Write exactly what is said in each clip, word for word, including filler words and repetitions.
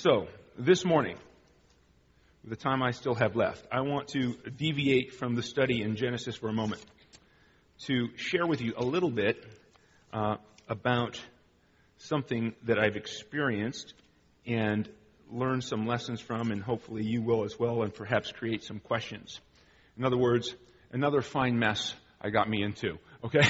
So, this morning, the time I still have left, I want to deviate from the study in Genesis for a moment to share with you a little bit uh, about something that I've experienced and learned some lessons from, and hopefully you will as well, and perhaps create some questions. In other words, another fine mess I got me into, okay?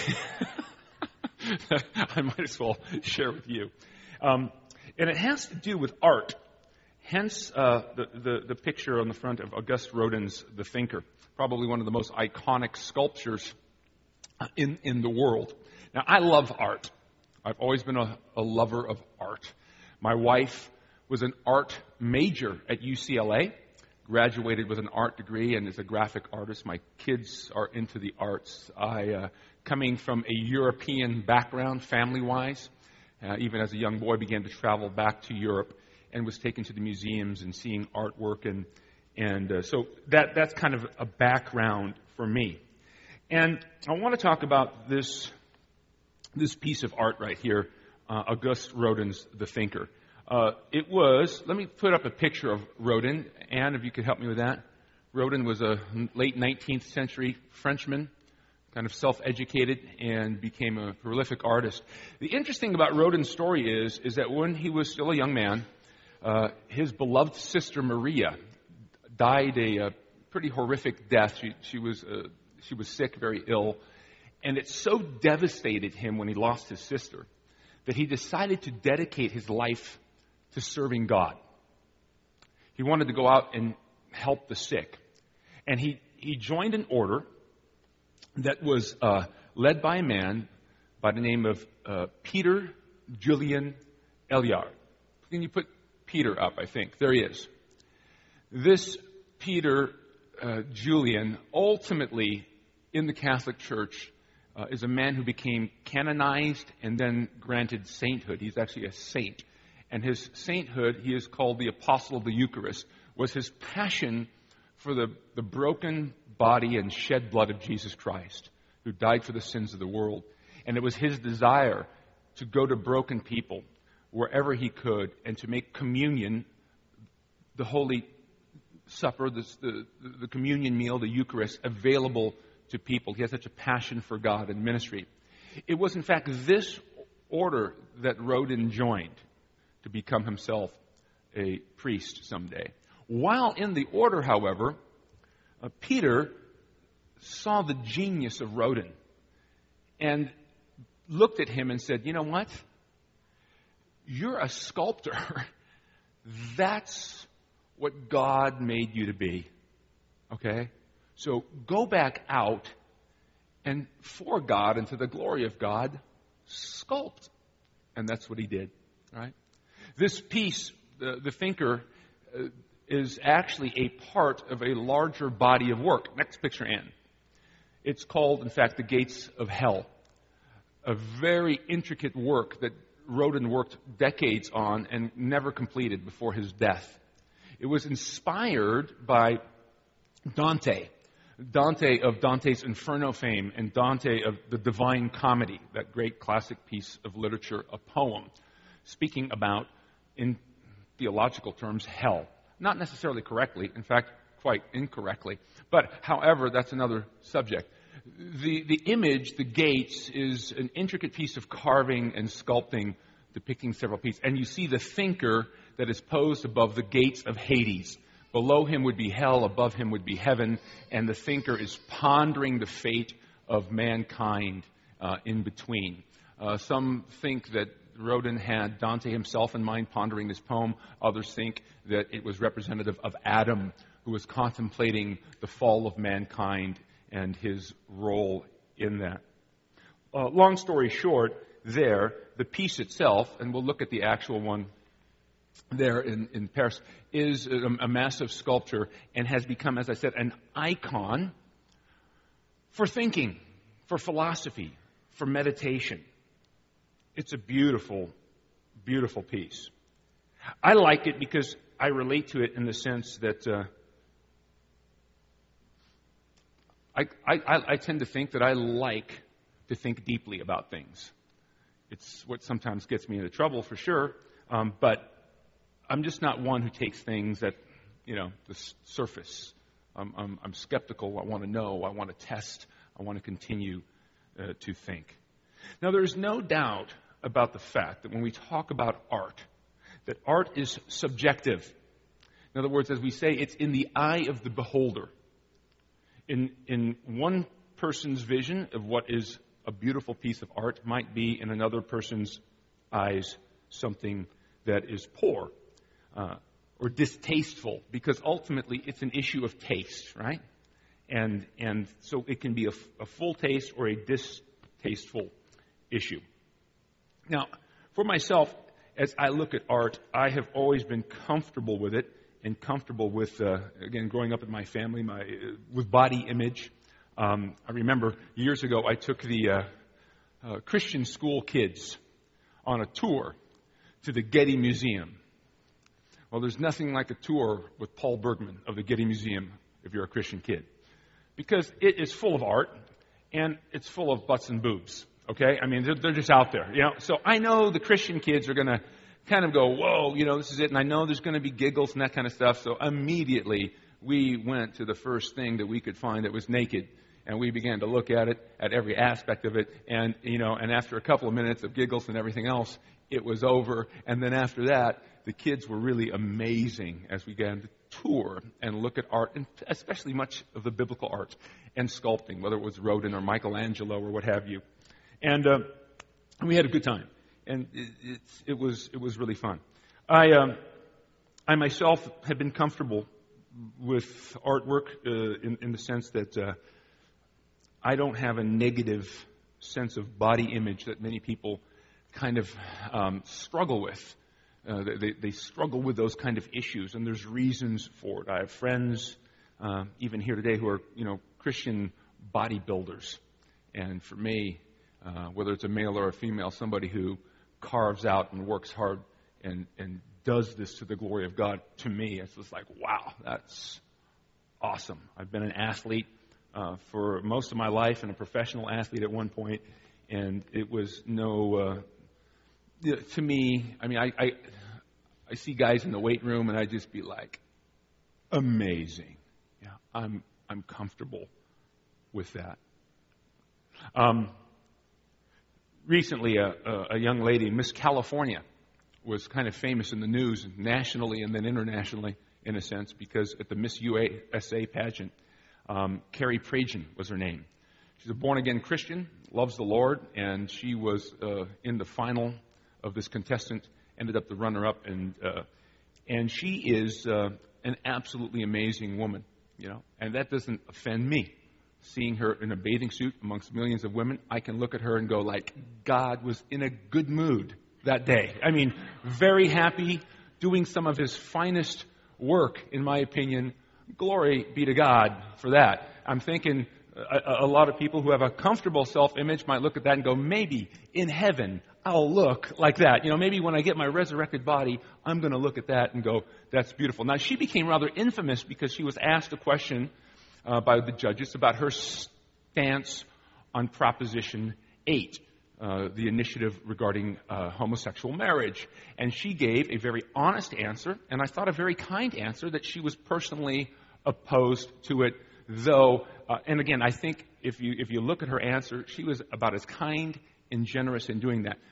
I might as well share with you. Um, and it has to do with art. Hence uh, the, the, the picture on the front of Auguste Rodin's The Thinker, probably one of the most iconic sculptures in, in the world. Now, I love art. I've always been a, a lover of art. My wife was an art major at U C L A, graduated with an art degree, and is a graphic artist. My kids are into the arts. I, uh, coming from a European background, family-wise, uh, even as a young boy, began to travel back to Europe and was taken to the museums and seeing artwork, and and uh, so that that's kind of a background for me. And I want to talk about this this piece of art right here, uh, Auguste Rodin's The Thinker. Uh, it was, let me put up a picture of Rodin. Anne, if you could help me with that. Rodin was a late nineteenth century Frenchman, kind of self-educated, and became a prolific artist. The interesting thing about Rodin's story is, is that when he was still a young man, uh, his beloved sister Maria died a, a pretty horrific death. She, she was uh, she was sick, very ill, and it so devastated him when he lost his sister that he decided to dedicate his life to serving God. He wanted to go out and help the sick. And he, he joined an order that was uh, led by a man by the name of uh, Peter Julien Eluard. Can you put Peter up, I think? There he is. This Peter uh, Julien, ultimately in the Catholic Church, uh, is a man who became canonized and then granted sainthood. He's actually a saint. And his sainthood, he is called the Apostle of the Eucharist, was his passion for the, the broken body and shed blood of Jesus Christ, who died for the sins of the world. And it was his desire to go to broken people wherever he could and to make communion, the Holy Supper, the, the, the communion meal, the Eucharist, available to people. He had such a passion for God and ministry. It was, in fact, this order that Rodin joined to become himself a priest someday. While in the order, however, uh, Peter saw the genius of Rodin and looked at him and said, you know what? You're a sculptor. That's what God made you to be. Okay? So go back out and for God and to the glory of God, sculpt. And that's what he did. Right? This piece, the, the Thinker, uh, is actually a part of a larger body of work. Next picture, Ann. It's called, in fact, The Gates of Hell. A very intricate work that Rodin worked decades on and never completed before his death. It was inspired by Dante. Dante of Dante's Inferno fame and Dante of the Divine Comedy, that great classic piece of literature, a poem speaking about, in theological terms, hell. Not necessarily correctly, in fact, quite incorrectly. But, however, that's another subject. The, the image, the gates, is an intricate piece of carving and sculpting depicting several pieces. And you see the Thinker that is posed above the gates of Hades. Below him would be hell, above him would be heaven, and the Thinker is pondering the fate of mankind uh, in between. Uh, some think that Rodin had Dante himself in mind pondering this poem. Others think that it was representative of Adam, who was contemplating the fall of mankind and his role in that. Uh, long story short, there, the piece itself, and we'll look at the actual one there in, in Paris, is a, a massive sculpture and has become, as I said, an icon for thinking, for philosophy, for meditation. It's a beautiful, beautiful piece. I like it because I relate to it in the sense that uh, I, I, I tend to think that I like to think deeply about things. It's what sometimes gets me into trouble, for sure, um, but I'm just not one who takes things at, you know, the s- surface. I'm, I'm, I'm skeptical. I want to know. I want to test. I want to continue uh, to think. Now, there's no doubt about the fact that when we talk about art, that art is subjective. In other words, as we say, it's in the eye of the beholder. In, in one person's vision of what is a beautiful piece of art might be in another person's eyes something that is poor uh, or distasteful, because ultimately it's an issue of taste, right? And and so it can be a, a full taste or a distasteful issue. Now, for myself, as I look at art, I have always been comfortable with it and comfortable with, uh, again, growing up in my family, my uh, with body image. Um, I remember years ago I took the uh, uh, Christian school kids on a tour to the Getty Museum. Well, there's nothing like a tour with Paul Bergman of the Getty Museum if you're a Christian kid, because it is full of art and it's full of butts and boobs. Okay, I mean they're, they're just out there, you know. So I know the Christian kids are going to kind of go, whoa, you know, this is it, and I know there's going to be giggles and that kind of stuff. So immediately we went to the first thing that we could find that was naked. And we began to look at it, at every aspect of it, and, you know, and after a couple of minutes of giggles and everything else, it was over. And then after that, the kids were really amazing as we began to tour and look at art, and especially much of the biblical art and sculpting, whether it was Rodin or Michelangelo or what have you. And uh, we had a good time, and it, it's, it was it was really fun. I um, I myself have been comfortable with artwork uh, in, in the sense that uh, I don't have a negative sense of body image that many people kind of um, struggle with. Uh, they, they struggle with those kind of issues, and there's reasons for it. I have friends, uh, even here today, who are, you know, Christian bodybuilders. And for me, uh, whether it's a male or a female, somebody who carves out and works hard and, and does this to the glory of God, to me, it's just like, wow, that's awesome. I've been an athlete Uh, for most of my life, and a professional athlete at one point, and it was no, uh, to me, I mean, I, I, I see guys in the weight room, and I just be like, amazing. Yeah, I'm, I'm comfortable with that. Um, recently, a, a, a young lady, Miss California, was kind of famous in the news nationally and then internationally, in a sense, because at the Miss U S A pageant, Um, Carrie Pragen was her name. She's a born-again Christian, loves the Lord, and she was uh, in the final of this contestant, ended up the runner-up, and uh, and she is uh, an absolutely amazing woman, you know, and that doesn't offend me. Seeing her in a bathing suit amongst millions of women, I can look at her and go like, God was in a good mood that day. I mean, very happy, doing some of his finest work, in my opinion. Glory be to God for that. I'm thinking a, a lot of people who have a comfortable self-image might look at that and go, maybe in heaven I'll look like that. You know, maybe when I get my resurrected body, I'm going to look at that and go, that's beautiful. Now, she became rather infamous because she was asked a question uh, by the judges about her stance on Proposition eight. Uh, the initiative regarding uh, homosexual marriage. And she gave a very honest answer, and I thought a very kind answer, that she was personally opposed to it, though, uh, and again, I think if you if you look at her answer, she was about as kind and generous in doing that.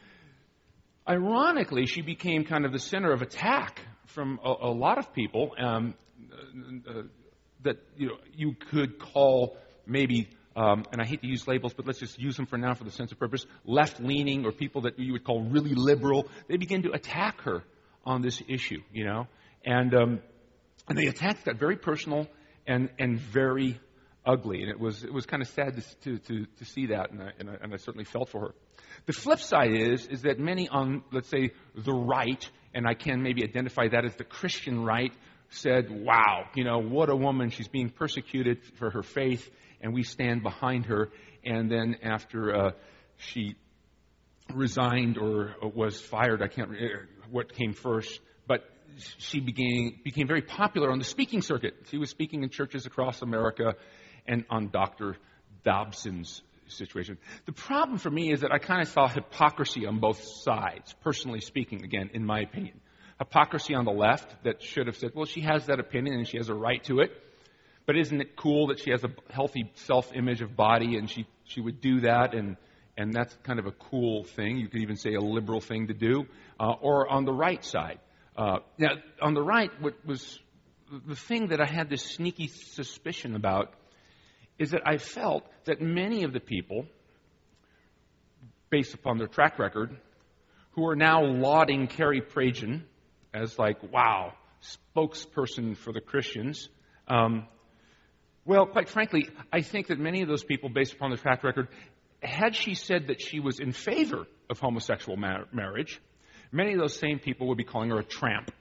Ironically, she became kind of the center of attack from a, a lot of people um, uh, that you know you could call maybe Um, and I hate to use labels, but let's just use them for now for the sense of purpose, left-leaning or people that you would call really liberal. They begin to attack her on this issue, you know. And um, and they attacked that very personal and, and very ugly. And it was it was kind of sad to to, to, to see that, and I, and, I, and I certainly felt for her. The flip side is, is that many on, let's say, the right, and I can maybe identify that as the Christian right, said, wow, you know, what a woman. She's being persecuted for her faith, and we stand behind her. And then after uh, she resigned or was fired, I can't remember what came first, but she became, became very popular on the speaking circuit. She was speaking in churches across America and on Doctor Dobson's situation. The problem for me is that I kind of saw hypocrisy on both sides, personally speaking, again, in my opinion. hypocrisy on the left that should have said, well, she has that opinion and she has a right to it. But isn't it cool that she has a healthy self-image of body and she, she would do that, and, and that's kind of a cool thing. You could even say a liberal thing to do. Uh, or on the right side. Uh, now, on the right, what was the thing that I had this sneaky suspicion about is that I felt that many of the people, based upon their track record, who are now lauding Carrie Pragen as like, wow, spokesperson for the Christians, um, well, quite frankly, I think that many of those people, based upon their track record, had she said that she was in favor of homosexual mar- marriage, many of those same people would be calling her a tramp.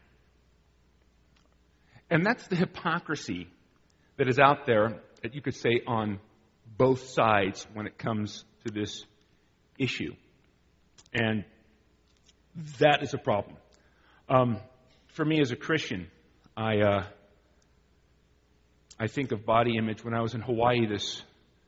And that's the hypocrisy that is out there, that you could say on both sides when it comes to this issue. And that is a problem. Um, for me as a Christian, I uh, I think of body image. When I was in Hawaii this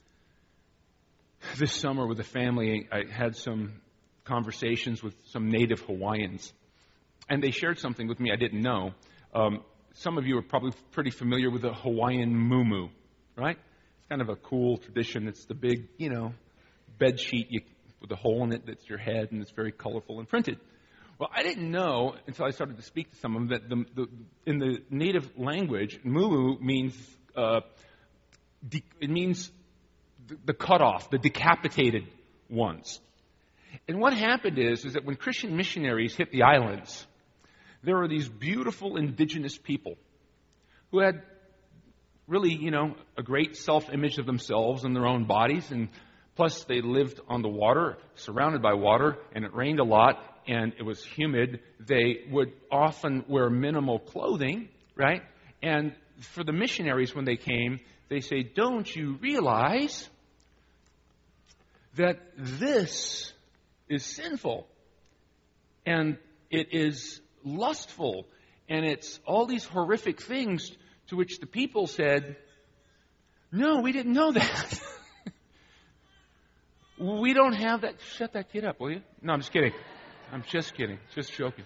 this summer with the family, I had some conversations with some native Hawaiians. And they shared something with me I didn't know. Um, some of you are probably pretty familiar with the Hawaiian muumuu, right? It's kind of a cool tradition. It's the big, you know, bed sheet you, with a hole in it that's your head, and it's very colorful and printed. Well, I didn't know until I started to speak to some of them that the, the, in the native language, muumuu means uh, de- it means the, the cut off, the decapitated ones. And what happened is, is that when Christian missionaries hit the islands, there were these beautiful indigenous people who had really, you know, a great self-image of themselves and their own bodies, and plus they lived on the water, surrounded by water, and it rained a lot, and it was humid. They would often wear minimal clothing, right? And for the missionaries, when they came, they say, don't you realize that this is sinful, and it is lustful, and it's all these horrific things, to which the people said, no, we didn't know that. We don't have that. Shut that kid up, will you? No, I'm just kidding. I'm just kidding. Just joking.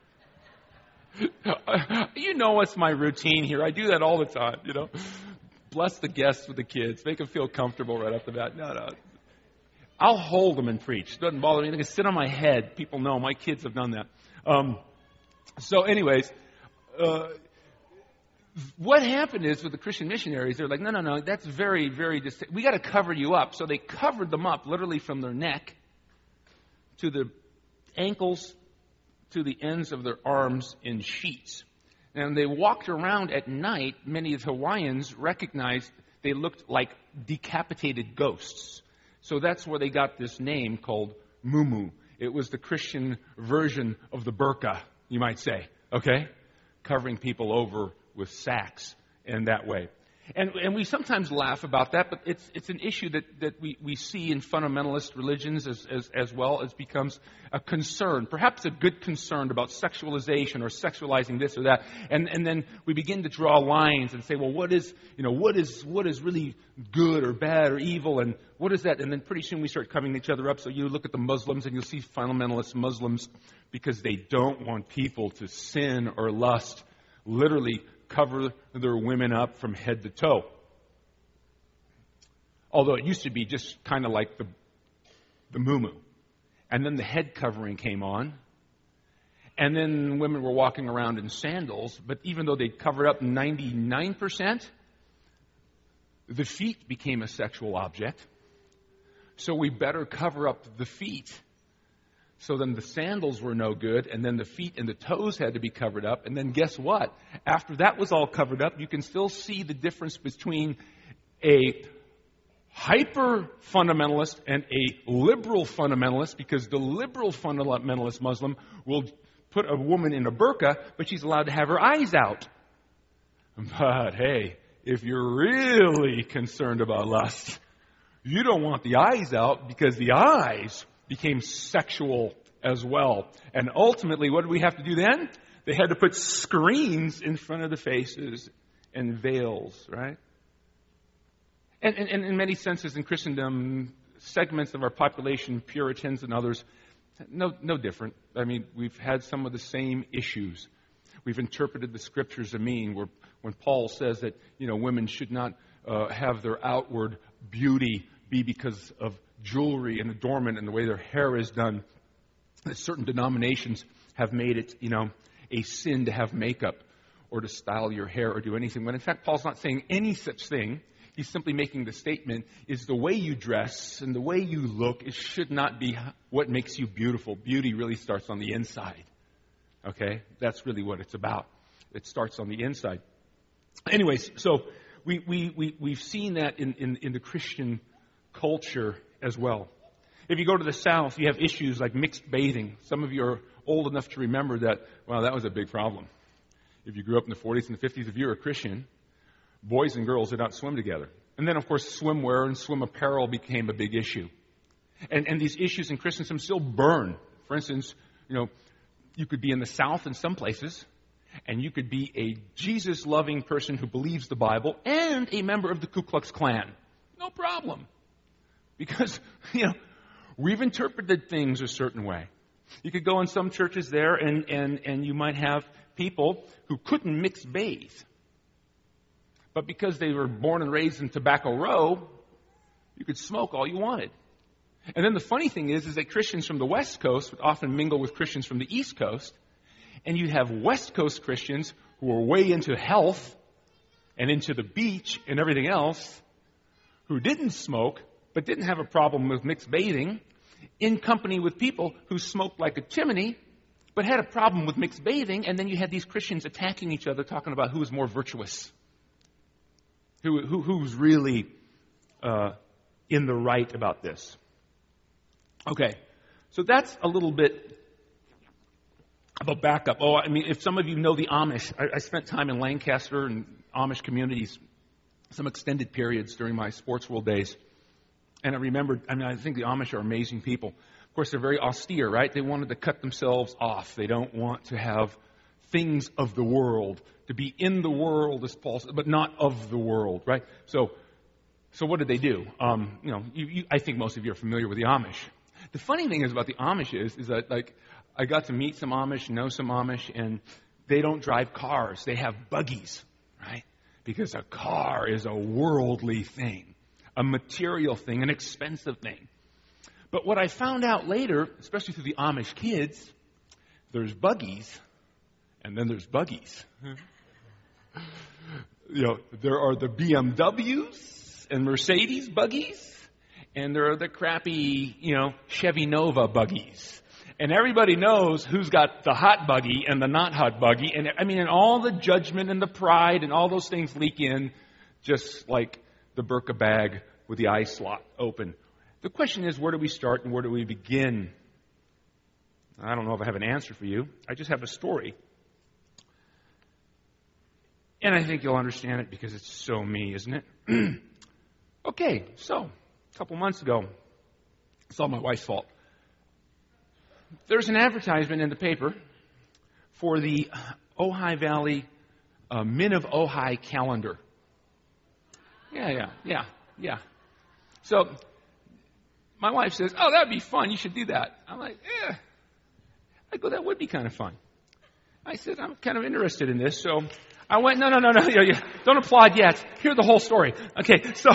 You know what's my routine here. I do that all the time, you know. Bless the guests with the kids. Make them feel comfortable right off the bat. No, no. I'll hold them and preach. It doesn't bother me. They can sit on my head. People know. My kids have done that. Um, so anyways, uh, what happened is with the Christian missionaries, they're like, no, no, no, that's very, very distinct. We got to cover you up. So they covered them up literally from their neck to the ankles to the ends of their arms in sheets. And they walked around at night. Many of the Hawaiians recognized they looked like decapitated ghosts. So that's where they got this name called muumuu. It was the Christian version of the burqa, you might say, okay? Covering people over with sacks in that way. And, and we sometimes laugh about that, but it's it's an issue that, that we, we see in fundamentalist religions as, as, as well as becomes a concern, perhaps a good concern about sexualization or sexualizing this or that. And, and then we begin to draw lines and say, well, what is, you know, what is what is really good or bad or evil, and what is that? And then pretty soon we start covering each other up. So you look at the Muslims and you'll see fundamentalist Muslims, because they don't want people to sin or lust, literally cover their women up from head to toe. Although it used to be just kind of like the the muumuu. And then the head covering came on. And then women were walking around in sandals. But even though they covered up ninety-nine percent, the feet became a sexual object. So we better cover up the feet. So then the sandals were no good, and then the feet and the toes had to be covered up. And then guess what? After that was all covered up, you can still see the difference between a hyper-fundamentalist and a liberal fundamentalist, because the liberal fundamentalist Muslim will put a woman in a burqa, but she's allowed to have her eyes out. But hey, if you're really concerned about lust, you don't want the eyes out, because the eyes became sexual as well. And ultimately, what did we have to do then? They had to put screens in front of the faces and veils, right? And, and, and in many senses in Christendom, segments of our population, Puritans and others, No, no different. I mean, we've had some of the same issues. We've interpreted the scriptures to mean where when Paul says that, you know, women should not uh, have their outward beauty be because of jewelry and adornment and the way their hair is done. That certain denominations have made it, you know, a sin to have makeup or to style your hair or do anything. When in fact, Paul's not saying any such thing. He's simply making the statement is the way you dress and the way you look, it should not be what makes you beautiful. Beauty really starts on the inside. Okay? That's really what it's about. It starts on the inside. Anyways, so we, we, we, we've seen that in, in, in the Christian culture as well. If you go to the South, you have issues like mixed bathing. Some of you are old enough to remember that, well, that was a big problem. If you grew up in the forties and the fifties, if you're a Christian, boys and girls did not swim together. And then, of course, swimwear and swim apparel became a big issue. And, and these issues in Christendom still burn. For instance, you know, you could be in the South in some places, and you could be a Jesus-loving person who believes the Bible and a member of the Ku Klux Klan. No problem. Because, you know, we've interpreted things a certain way. You could go in some churches there, and, and, and you might have people who couldn't mix bathe. But because they were born and raised in Tobacco Row, you could smoke all you wanted. And then the funny thing is, is that Christians from the West Coast would often mingle with Christians from the East Coast. And you have West Coast Christians who are way into health and into the beach and everything else, who didn't smoke, but didn't have a problem with mixed bathing, in company with people who smoked like a chimney, but had a problem with mixed bathing. And then you had these Christians attacking each other, talking about who was more virtuous. Who, who who's really uh, in the right about this? Okay, so that's a little bit of a backup. Oh, I mean, if some of you know the Amish, I, I spent time in Lancaster and Amish communities, some extended periods during my Sports World days, and I remembered. I mean, I think the Amish are amazing people. Of course, they're very austere, right? They wanted to cut themselves off. They don't want to have things of the world. To be in the world, as Paul said, but not of the world, right? So, so what did they do? Um, you know, you, you, I think most of you are familiar with the Amish. The funny thing is about the Amish is, is that like I got to meet some Amish, know some Amish, and they don't drive cars. They have buggies, right? Because a car is a worldly thing, a material thing, an expensive thing. But what I found out later, especially through the Amish kids, there's buggies, and then there's buggies. You know, there are the B M Ws and Mercedes buggies, and there are the crappy, you know, Chevy Nova buggies. And everybody knows who's got the hot buggy and the not hot buggy. And I mean, and all the judgment and the pride and all those things leak in just like the Birka bag with the eye slot open. The question is, where do we start and where do we begin? I don't know if I have an answer for you. I just have a story. And I think you'll understand it because it's so me, isn't it? Okay, so a couple months ago, it's all my wife's fault. There's an advertisement in the paper for the Ojai Valley uh, Men of Ojai calendar. Yeah, yeah, yeah, yeah. So my wife says, oh, that'd be fun. You should do that. I'm like, yeah. I go, that would be kind of fun. I said, I'm kind of interested in this, so I went, no, no, no, no, you, you, don't applaud yet. Hear the whole story. Okay, so,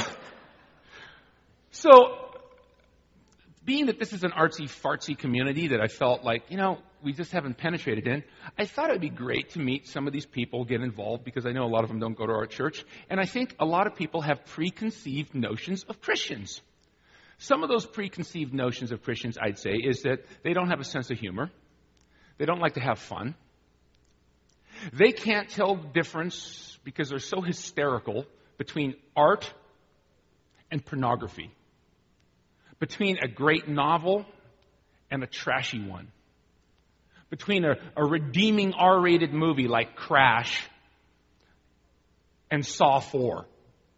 so, being that this is an artsy-fartsy community that I felt like, you know, we just haven't penetrated in, I thought it would be great to meet some of these people, get involved, because I know a lot of them don't go to our church, and I think a lot of people have preconceived notions of Christians. Some of those preconceived notions of Christians, I'd say, is that they don't have a sense of humor. They don't like to have fun. They can't tell the difference because they're so hysterical between art and pornography, between a great novel and a trashy one, between a, a redeeming R-rated movie like Crash and Saw four.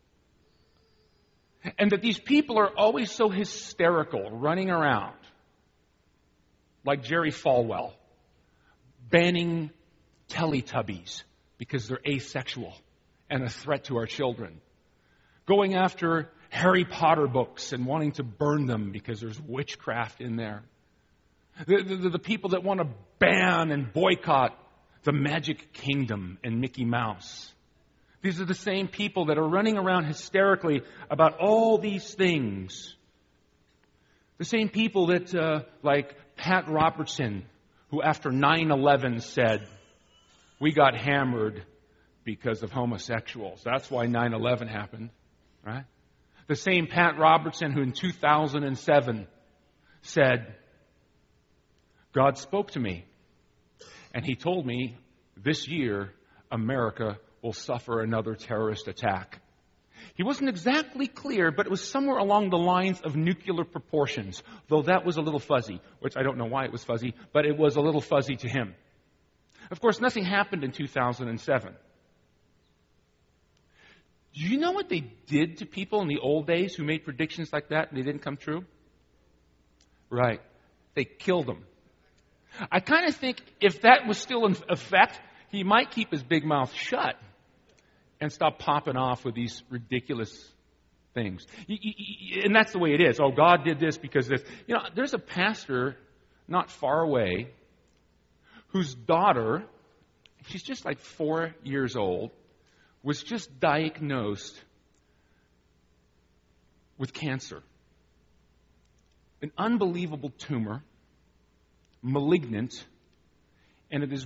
And that these people are always so hysterical, running around like Jerry Falwell, banning Teletubbies because they're asexual and a threat to our children. Going after Harry Potter books and wanting to burn them because there's witchcraft in there. The, the, the people that want to ban and boycott the Magic Kingdom and Mickey Mouse. These are the same people that are running around hysterically about all these things. The same people that, uh, like Pat Robertson, who after nine eleven said, we got hammered because of homosexuals. That's why nine eleven happened, right? The same Pat Robertson who in two thousand seven said, God spoke to me, and he told me this year America will suffer another terrorist attack. He wasn't exactly clear, but it was somewhere along the lines of nuclear proportions, though that was a little fuzzy, which I don't know why it was fuzzy, but it was a little fuzzy to him. Of course, nothing happened in two thousand seven. Do you know what they did to people in the old days who made predictions like that and they didn't come true? Right. They killed them. I kind of think if that was still in effect, he might keep his big mouth shut and stop popping off with these ridiculous things. And that's the way it is. Oh, God did this because this. You know, there's a pastor not far away whose daughter, she's just like four years old, was just diagnosed with cancer. An unbelievable tumor, malignant, and it is.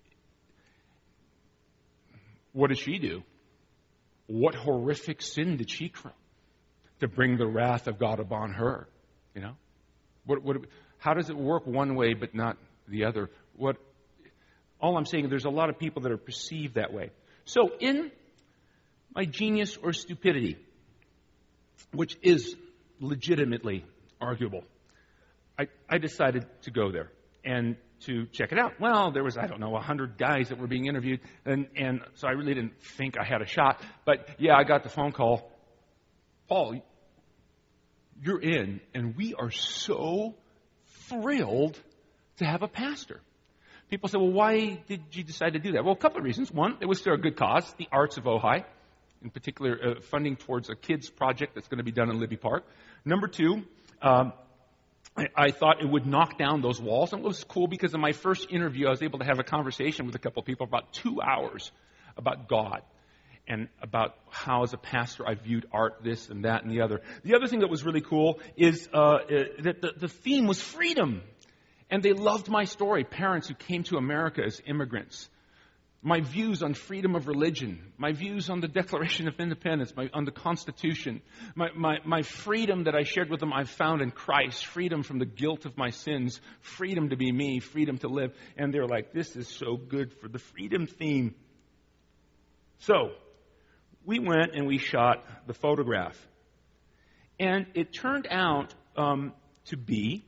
What does she do? What horrific sin did she commit to bring the wrath of God upon her? You know, what? What? How does it work one way but not the other? What? All I'm saying, there's a lot of people that are perceived that way. So, in my genius or stupidity, which is legitimately arguable, I, I decided to go there and to check it out. Well, there was, I don't know, a hundred guys that were being interviewed, and, and so I really didn't think I had a shot. But yeah, I got the phone call. Paul, you're in, and we are so thrilled to have a pastor. People say, well, why did you decide to do that? Well, a couple of reasons. One, it was for a good cause, the arts of Ojai, in particular, uh, funding towards a kids project that's going to be done in Libby Park. Number two, um, I, I thought it would knock down those walls. And it was cool because in my first interview, I was able to have a conversation with a couple of people for about two hours about God and about how, as a pastor, I viewed art, this and that and the other. The other thing that was really cool is uh, uh, that the, the theme was freedom. And they loved my story, parents who came to America as immigrants. My views on freedom of religion, my views on the Declaration of Independence, my, on the Constitution, my, my, my freedom that I shared with them I've found in Christ, freedom from the guilt of my sins, freedom to be me, freedom to live. And they're like, this is so good for the freedom theme. So, we went and we shot the photograph. And it turned out um, to be,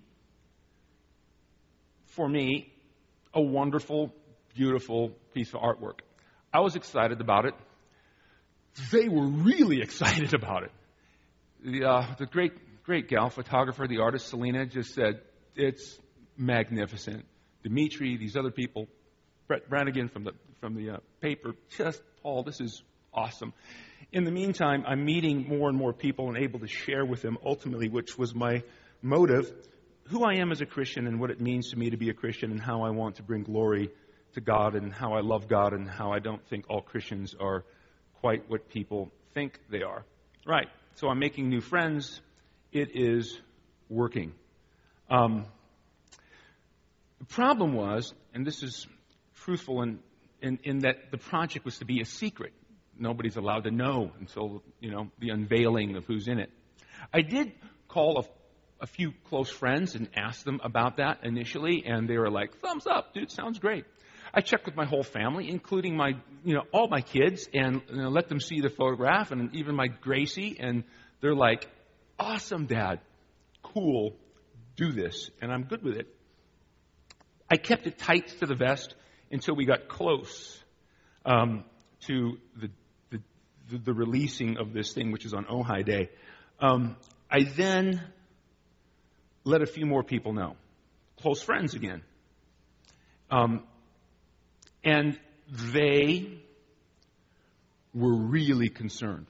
for me, a wonderful, beautiful piece of artwork. I was excited about it. They were really excited about it. The, uh, the great, great gal photographer, the artist Selena, just said, it's magnificent. Dimitri, these other people, Brett Brannigan from the from the uh, paper, just, Paul, this is awesome. In the meantime, I'm meeting more and more people and able to share with them ultimately, which was my motive, who I am as a Christian and what it means to me to be a Christian and how I want to bring glory to God and how I love God and how I don't think all Christians are quite what people think they are. Right. So I'm making new friends. It is working. Um, the problem was, and this is truthful in, in, in that the project was to be a secret. Nobody's allowed to know until, you know, the unveiling of who's in it. I did call a a few close friends and asked them about that initially, and they were like, thumbs up, dude, sounds great. I checked with my whole family, including my, you know, all my kids, and you know, let them see the photograph, and even my Gracie, and they're like, awesome, Dad, cool, do this, and I'm good with it. I kept it tight to the vest until we got close um, to the, the, the, the releasing of this thing, which is on Ojai Day. Um, I then let a few more people know. Close friends again. Um, and they were really concerned.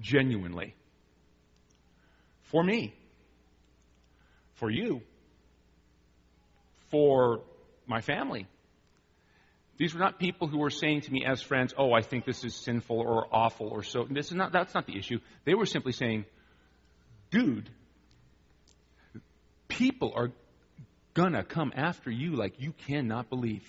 Genuinely. For me. For you. for my family. These were not people who were saying to me as friends, oh, I think this is sinful or awful or so. This is not, that's not the issue. They were simply saying, dude, people are gonna come after you like you cannot believe.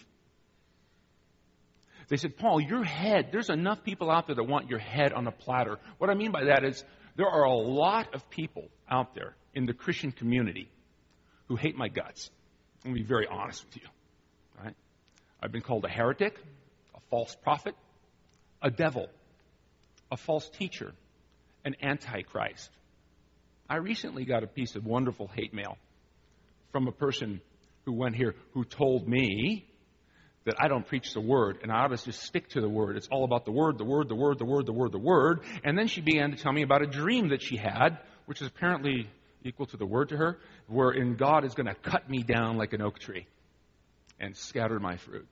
They said, Paul, your head, there's enough people out there that want your head on a platter. What I mean by that is there are a lot of people out there in the Christian community who hate my guts. I'm going to be very honest with you. Right? I've been called a heretic, a false prophet, a devil, a false teacher, an antichrist. I recently got a piece of wonderful hate mail from a person who went here who told me that I don't preach the word and I ought to just stick to the word. It's all about the word, the word, the word, the word, the word, the word. And then she began to tell me about a dream that she had, which is apparently equal to the word to her, wherein God is going to cut me down like an oak tree and scatter my fruit.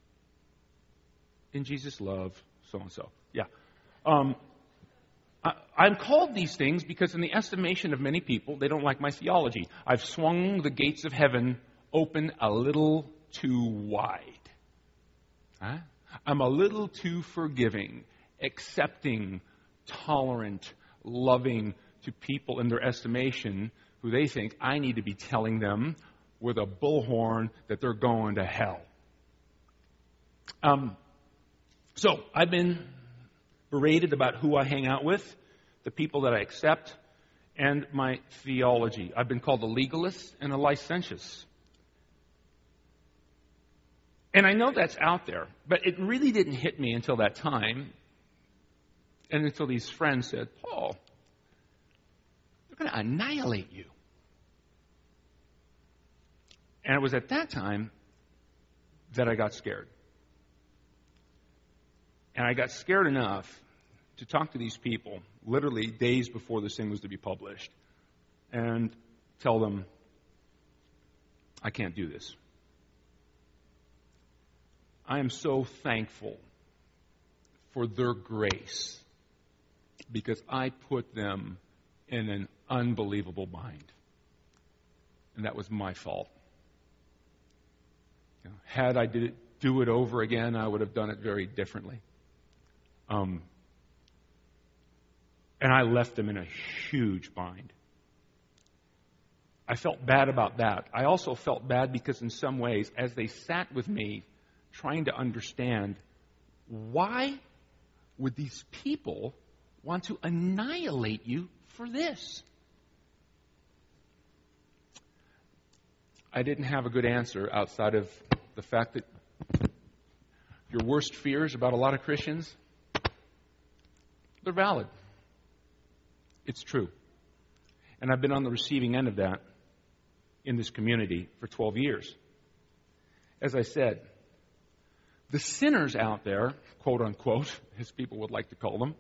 In Jesus' love, so-and-so. Yeah. Um, I, I'm called these things because in the estimation of many people, they don't like my theology. I've swung the gates of heaven open a little too wide. Huh? I'm a little too forgiving, accepting, tolerant, loving to people in their estimation who they think I need to be telling them with a bullhorn that they're going to hell. Um, so I've been berated about who I hang out with, the people that I accept, and my theology. I've been called a legalist and a licentious. And I know that's out there, but it really didn't hit me until that time, and until these friends said, Paul, they're going to annihilate you. And it was at that time that I got scared. And I got scared enough to talk to these people literally days before this thing was to be published and tell them, I can't do this. I am so thankful for their grace because I put them in an unbelievable bind. And that was my fault. You know, had I did it, do it over again, I would have done it very differently. Um, and I left them in a huge bind. I felt bad about that. I also felt bad because in some ways, as they sat with me, trying to understand why would these people want to annihilate you for this? I didn't have a good answer outside of the fact that your worst fears about a lot of Christians, they're valid. It's true. And I've been on the receiving end of that in this community for twelve years. As I said, the sinners out there, quote unquote, as people would like to call them,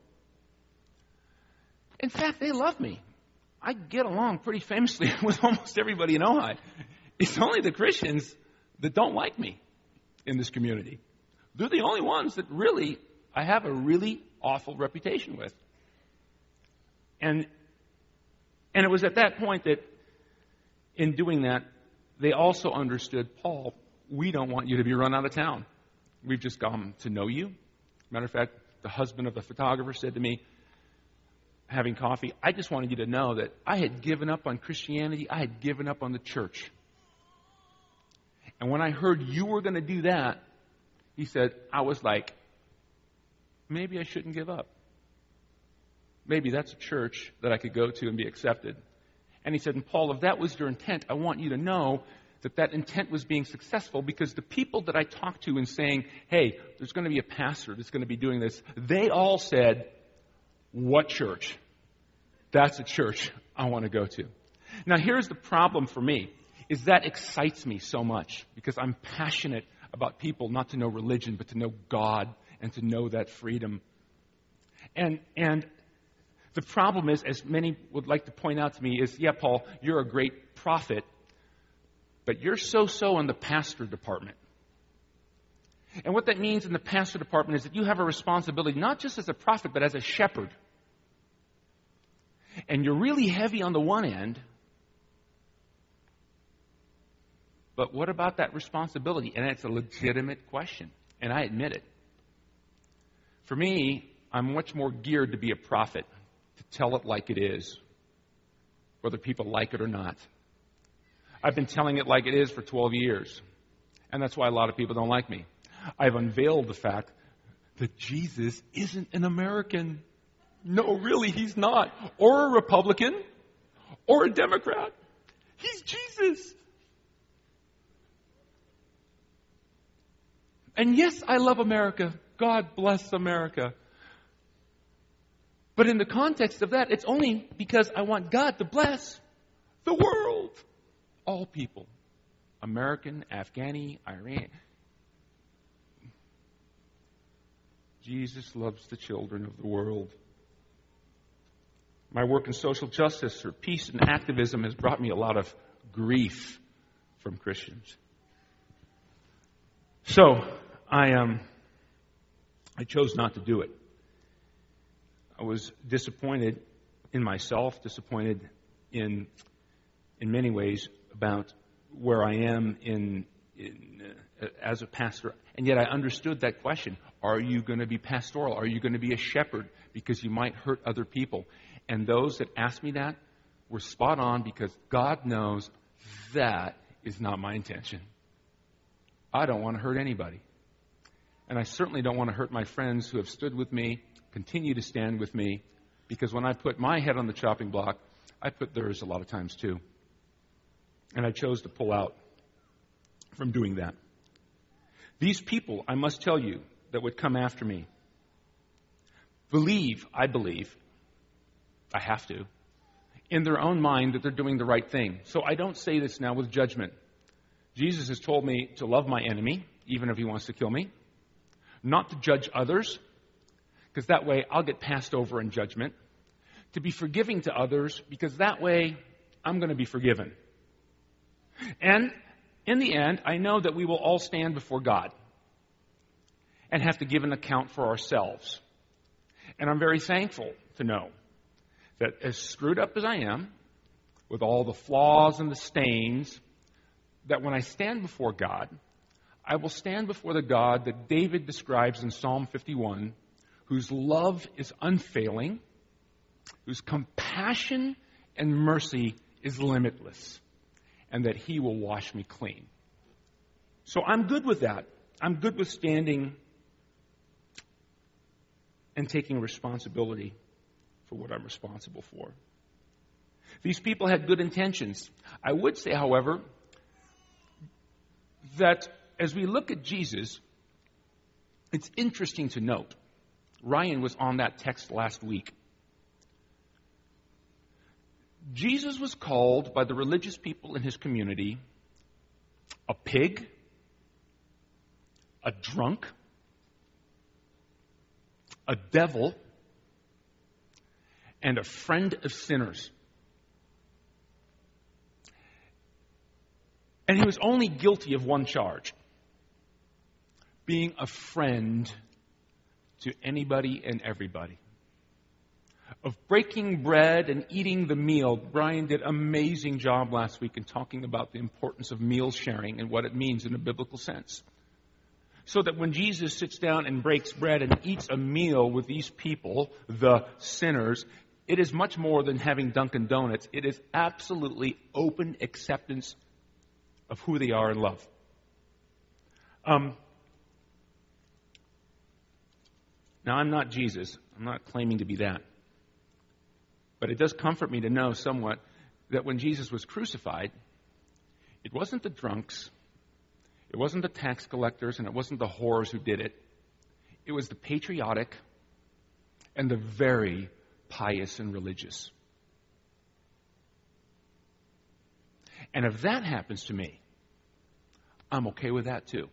in fact, they love me. I get along pretty famously with almost everybody in Ojai. It's only the Christians that don't like me in this community. They're the only ones that really, I have a really awful reputation with. And, and it was at that point that in doing that, they also understood, Paul, we don't want you to be run out of town. We've just come to know you. Matter of fact, the husband of the photographer said to me, having coffee, I just wanted you to know that I had given up on Christianity. I had given up on the church. And when I heard you were going to do that, he said, I was like, maybe I shouldn't give up. Maybe that's a church that I could go to and be accepted. And he said, and Paul, if that was your intent, I want you to know that that intent was being successful because the people that I talked to and saying, hey, there's going to be a pastor that's going to be doing this, they all said, what church? That's a church I want to go to. Now, here's the problem for me, is that excites me so much because I'm passionate about people not to know religion, but to know God and to know that freedom. And, and the problem is, as many would like to point out to me, is, yeah, Paul, you're a great prophet, but you're so-so in the pastor department. And what that means in the pastor department is that you have a responsibility not just as a prophet, but as a shepherd. And you're really heavy on the one end, But what about that responsibility? And it's a legitimate question, and I admit it. For me, I'm much more geared to be a prophet, to tell it like it is, whether people like it or not. I've been telling it like it is for twelve years, and that's why a lot of people don't like me. I've unveiled the fact that Jesus isn't an American. No, really, he's not. Or a Republican, or a Democrat. He's Jesus. And yes, I love America. God bless America. But in the context of that, it's only because I want God to bless the world. All people. American, Afghani, Iran. Jesus loves the children of the world. My work in social justice or peace and activism has brought me a lot of grief from Christians. So, I um, I chose not to do it. I was disappointed in myself, disappointed in in many ways about where I am in, in uh, as a pastor, and yet I understood that question: are you going to be pastoral? Are you going to be a shepherd? Because you might hurt other people. And those that asked me that were spot on, because God knows that is not my intention. I don't want to hurt anybody. And I certainly don't want to hurt my friends who have stood with me, continue to stand with me, because when I put my head on the chopping block, I put theirs a lot of times too. And I chose to pull out from doing that. These people, I must tell you, that would come after me, believe, I believe, I have to, in their own mind that they're doing the right thing. So I don't say this now with judgment. Jesus has told me to love my enemy, even if he wants to kill me. Not to judge others, because that way I'll get passed over in judgment. To be forgiving to others, because that way I'm going to be forgiven. And in the end, I know that we will all stand before God and have to give an account for ourselves. And I'm very thankful to know that as screwed up as I am, with all the flaws and the stains, that when I stand before God, I will stand before the God that David describes in Psalm fifty-one, whose love is unfailing, whose compassion and mercy is limitless, and that he will wash me clean. So I'm good with that. I'm good with standing and taking responsibility for what I'm responsible for. These people had good intentions. I would say, however, that as we look at Jesus, it's interesting to note. Ryan was on that text last week. Jesus was called by the religious people in his community a pig, a drunk, a devil, and a friend of sinners. And he was only guilty of one charge: being a friend to anybody and everybody. Of breaking bread and eating the meal. Brian did an amazing job last week in talking about the importance of meal sharing and what it means in a biblical sense. So that when Jesus sits down and breaks bread and eats a meal with these people, the sinners, it is much more than having Dunkin' Donuts. It is absolutely open acceptance of who they are in love. Um, now, I'm not Jesus. I'm not claiming to be that. But it does comfort me to know somewhat that when Jesus was crucified, it wasn't the drunks, it wasn't the tax collectors, and it wasn't the whores who did it. It was the patriotic and the very pious and religious. And if that happens to me, I'm okay with that too.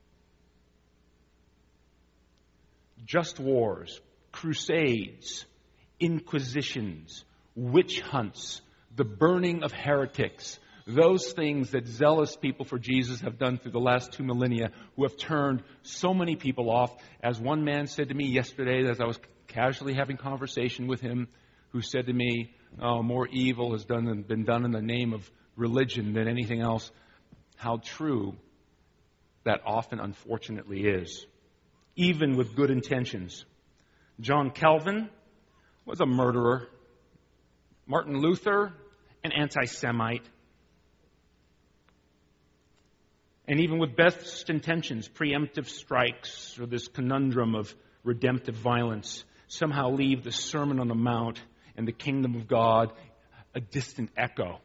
Just wars, crusades, inquisitions, witch hunts, the burning of heretics, those things that zealous people for Jesus have done through the last two millennia, who have turned so many people off. As one man said to me yesterday, as I was casually having conversation with him, who said to me, oh, more evil has done been done in the name of religion than anything else. how true that often, unfortunately, is, even with good intentions. John Calvin was a murderer. Martin Luther, an anti-Semite. And even with best intentions, preemptive strikes or this conundrum of redemptive violence somehow leave the Sermon on the Mount and the kingdom of God a distant echo.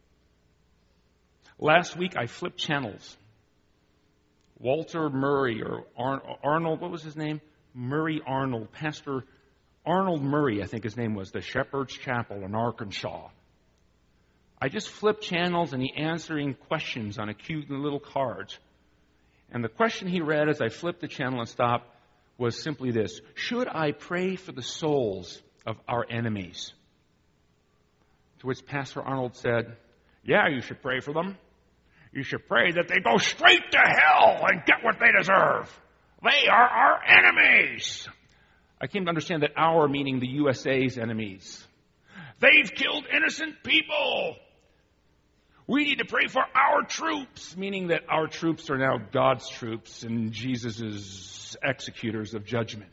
Last week I flipped channels. Walter Murray, or Ar- Arnold, what was his name? Murray Arnold, Pastor Arnold Murray, I think his name was, the Shepherd's Chapel in Arkansas. I just flipped channels and he answering questions on a cute little card. And the question he read as I flipped the channel and stopped was simply this: should I pray for the souls of our enemies? To which Pastor Arnold said, yeah, you should pray for them. You should pray that they go straight to hell and get what they deserve. They are our enemies. I came to understand that our meaning the U S A's enemies. They've killed innocent people. We need to pray for our troops, meaning that our troops are now God's troops and Jesus' executors of judgment.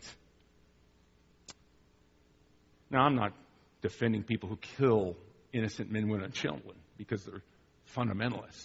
Now, I'm not defending people who kill innocent men, women, and children because they're fundamentalists.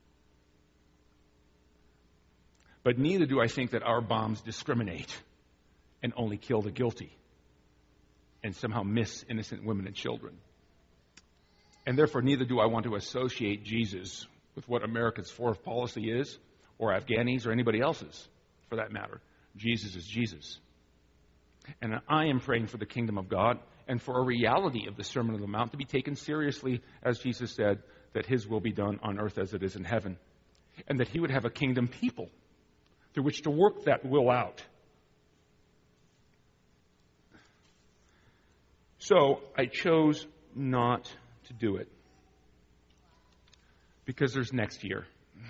But neither do I think that our bombs discriminate and only kill the guilty and somehow miss innocent women and children. And therefore, neither do I want to associate Jesus with what America's foreign policy is, or Afghanis, or anybody else's, for that matter. Jesus is Jesus. And I am praying for the kingdom of God and for a reality of the Sermon on the Mount to be taken seriously, as Jesus said, that his will be done on earth as it is in heaven. And that he would have a kingdom people through which to work that will out. So I chose not to do it because there's next year.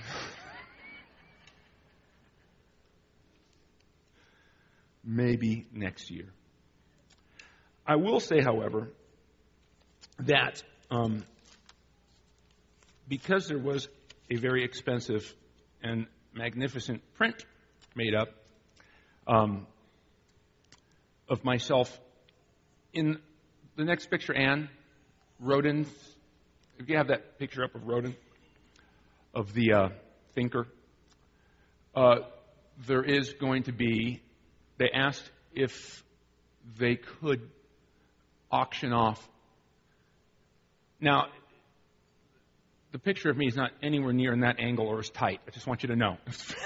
Maybe next year. I will say, however, that um, because there was a very expensive and magnificent print made up um, of myself in the next picture, Anne, Rodin. If you have that picture up of Rodin, of the uh, thinker, uh, there is going to be, they asked if they could auction off. Now, the picture of me is not anywhere near in that angle or as tight. I just want you to know.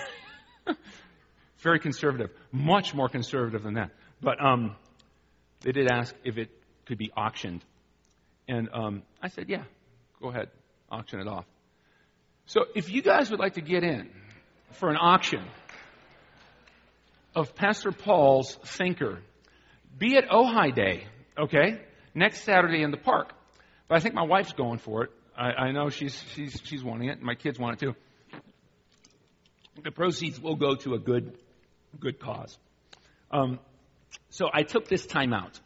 Very conservative. Much more conservative than that. But um, they did ask if it could be auctioned. And um, I said, yeah, go ahead, auction it off. So if you guys would like to get in for an auction of Pastor Paul's Thinker, be at Ojai Day, okay, next Saturday in the park. But I think my wife's going for it. I, I know she's she's she's wanting it, and my kids want it too. The proceeds will go to a good good cause. Um, so I took this time out.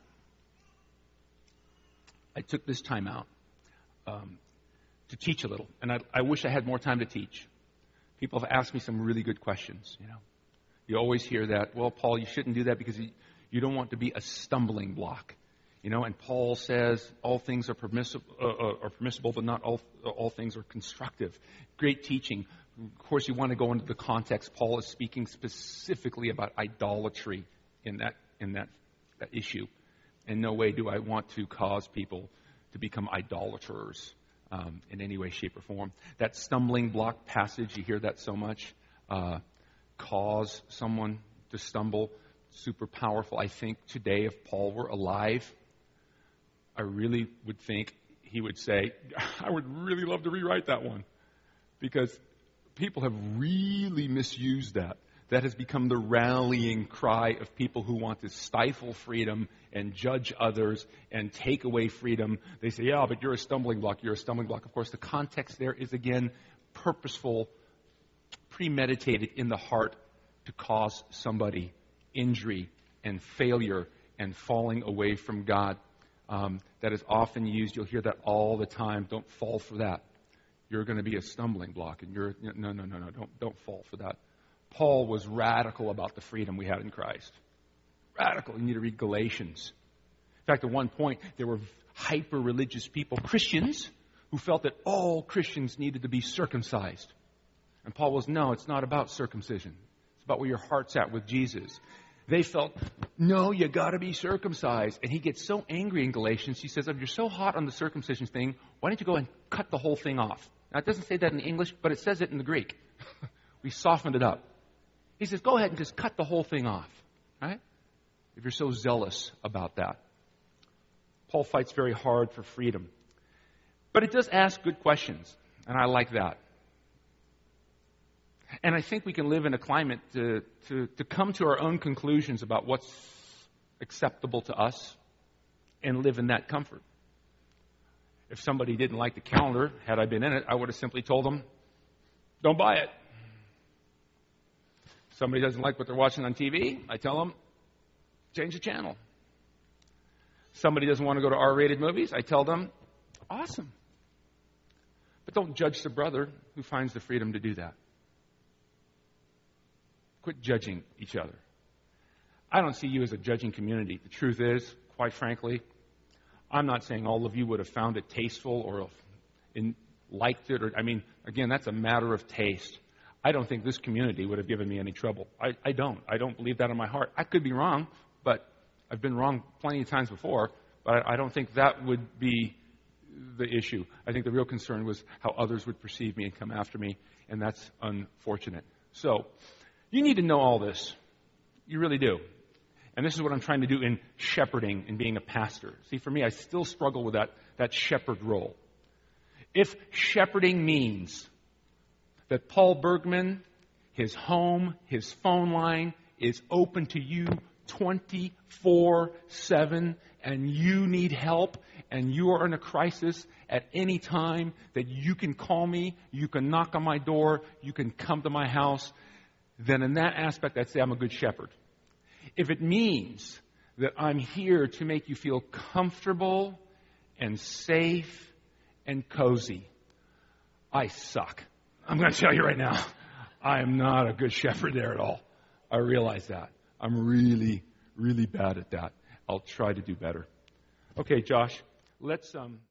I took this time out um, to teach a little, and I, I wish I had more time to teach. People have asked me some really good questions. You know, you always hear that. Well, Paul, you shouldn't do that because you, you don't want to be a stumbling block. You know, and Paul says all things are permissible, uh, are permissible, but not all all things are constructive. Great teaching. Of course, you want to go into the context. Paul is speaking specifically about idolatry in that in that, that issue. In no way do I want to cause people to become idolaters um, in any way, shape, or form. That stumbling block passage, you hear that so much. Uh, cause someone to stumble. Super powerful. I think today, if Paul were alive, I really would think he would say, I would really love to rewrite that one. Because people have really misused that. That has become the rallying cry of people who want to stifle freedom and judge others and take away freedom. They say, yeah, but you're a stumbling block. You're a stumbling block. Of course, the context there is, again, purposeful, premeditated in the heart to cause somebody injury and failure and falling away from God. Um, that is often used. You'll hear that all the time. Don't fall for that. you're going to be a stumbling block. And you're, no, no, no, no, don't, don't fall for that. Paul was radical about the freedom we had in Christ. Radical. You need to read Galatians. In fact, at one point, there were hyper-religious people, Christians, who felt that all Christians needed to be circumcised. And Paul was, no, it's not about circumcision. It's about where your heart's at with Jesus. They felt, no, you got to be circumcised. And he gets so angry in Galatians, he says, if you're so hot on the circumcision thing, why don't you go and cut the whole thing off? Now, it doesn't say that in English, but it says it in the Greek. We softened it up. He says, go ahead and just cut the whole thing off, right? If you're so zealous about that. Paul fights very hard for freedom. But it does ask good questions, and I like that. And I think we can live in a climate to, to, to come to our own conclusions about what's acceptable to us and live in that comfort. If somebody didn't like the calendar, had I been in it, I would have simply told them, don't buy it. If somebody doesn't like what they're watching on T V, I tell them, change the channel. Somebody doesn't want to go to R-rated movies, I tell them, awesome. But don't judge the brother who finds the freedom to do that. Quit judging each other. I don't see you as a judging community. The truth is, quite frankly, I'm not saying all of you would have found it tasteful or in, liked it. Or I mean, again, that's a matter of taste. I don't think this community would have given me any trouble. I, I don't. I don't believe that in my heart. I could be wrong, but I've been wrong plenty of times before. But I, I don't think that would be the issue. I think the real concern was how others would perceive me and come after me, and that's unfortunate. So, you need to know all this. You really do. And this is what I'm trying to do in shepherding and being a pastor. See, for me, I still struggle with that, that shepherd role. If shepherding means that Paul Bergman, his home, his phone line is open to you twenty-four seven, and you need help, and you are in a crisis at any time, that you can call me, you can knock on my door, you can come to my house, then in that aspect, I'd say I'm a good shepherd. If it means that I'm here to make you feel comfortable and safe and cozy, I suck. I'm going to tell you right now, I am not a good shepherd there at all. I realize that. I'm really, really bad at that. I'll try to do better. Okay, Josh, let's... um.